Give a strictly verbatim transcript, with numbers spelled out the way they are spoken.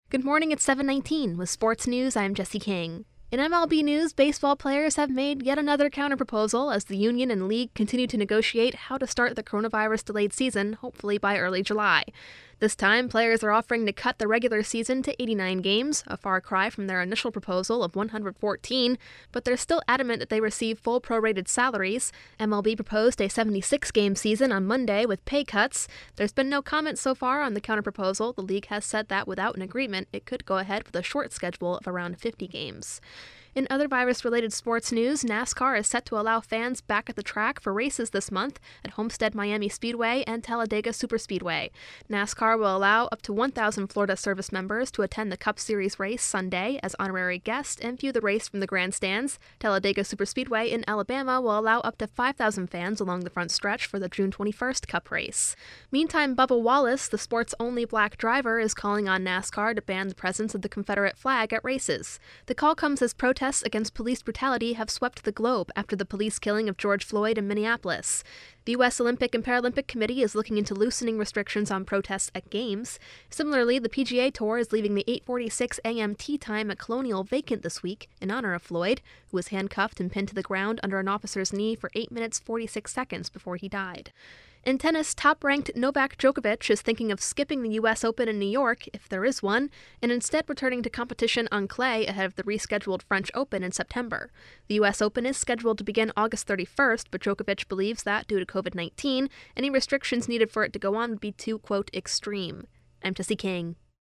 Good morning, it's seven nineteen. With sports news, I'm Jesse King. In M L B news, baseball players have made yet another counterproposal as the union and league continue to negotiate how to start the coronavirus-delayed season, hopefully by early July. This time, players are offering to cut the regular season to eighty-nine games, a far cry from their initial proposal of one hundred fourteen, but they're still adamant that they receive full prorated salaries. M L B proposed a seventy-six game season on Monday with pay cuts. There's been no comment so far on the counterproposal. The league has said that without an agreement, it could go ahead with a short schedule of around fifty games. In other virus-related sports news, NASCAR is set to allow fans back at the track for races this month at Homestead Miami Speedway and Talladega Superspeedway. NASCAR will allow up to one thousand Florida service members to attend the Cup Series race Sunday as honorary guests and view the race from the grandstands. Talladega Superspeedway in Alabama will allow up to five thousand fans along the front stretch for the June twenty-first Cup race. Meantime, Bubba Wallace, the sport's only black driver, is calling on NASCAR to ban the presence of the Confederate flag at races. The call comes as protests against police brutality have swept the globe after the police killing of George Floyd in Minneapolis. The U S Olympic and Paralympic Committee is looking into loosening restrictions on protests at games. Similarly, the P G A Tour is leaving the eight forty-six a.m. tee time at Colonial vacant this week in honor of Floyd, who was handcuffed and pinned to the ground under an officer's knee for eight minutes forty-six seconds before he died. In tennis, top-ranked Novak Djokovic is thinking of skipping the U S Open in New York, if there is one, and instead returning to competition on clay ahead of the rescheduled French Open in September. The U S Open is scheduled to begin August thirty-first, but Djokovic believes that, due to covid nineteen, any restrictions needed for it to go on would be too, quote, extreme. I'm Jesse King.